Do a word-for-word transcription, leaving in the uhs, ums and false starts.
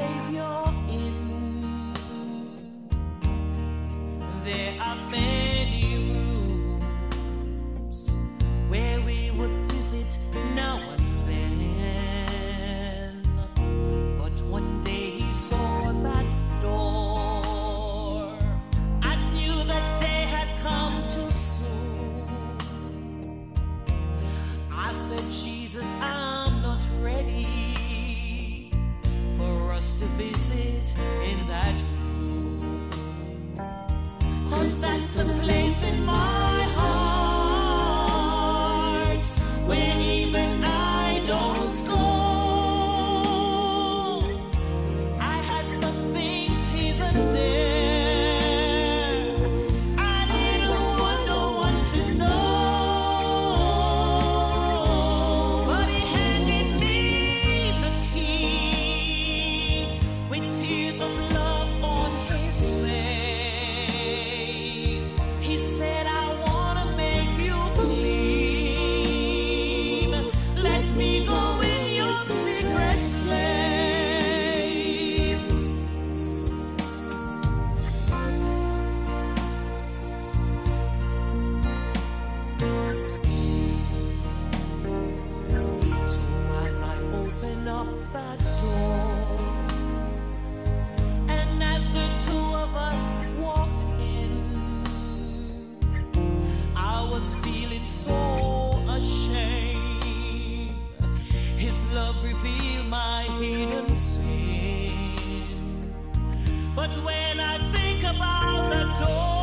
Savior in. There are many rooms where we would visit now and then, but one day he saw that door. I knew that day had come too soon. I said, Jesus, I'm not ready for us to visit in that room, 'cause that's a place in my heart where even I don't go. I had some things hidden there. I didn't want no one to know, but he handed me the key with tears of love on his face. He said, I wanna make you clean. Let me go in your secret place. So as I open up that door, and as the two of us walked in, I was feeling so ashamed. His love revealed my hidden sin. But when I think about the door